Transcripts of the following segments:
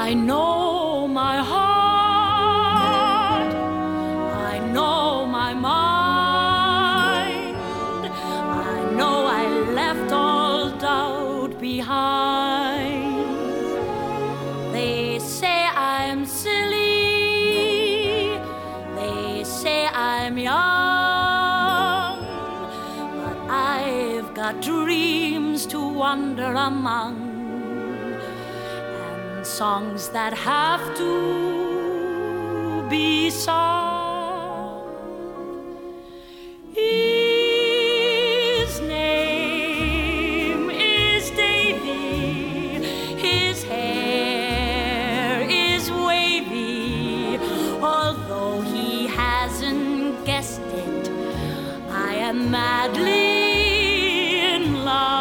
I know my heart, I know my mind, I know I left all doubt behind. They say I'm silly, they say I'm young, but I've got dreams to wander among, songs that have to be sung. His name is Davy, his hair is wavy. Although he hasn't guessed it, I am madly in love.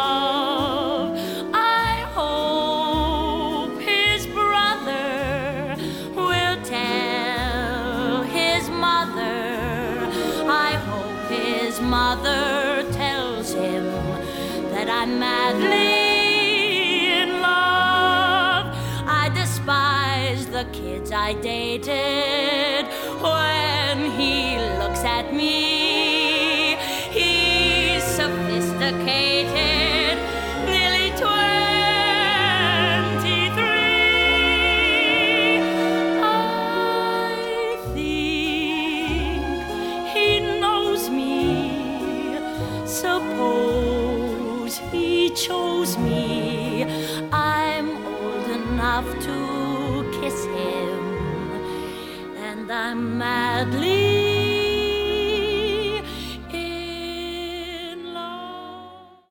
Mother tells him that I'm madly in love. I despise the kids I dated. When he looks at me, he's sophisticated, nearly 23. I think he knows me. Suppose he chose me, I'm old enough to kiss him, and I'm madly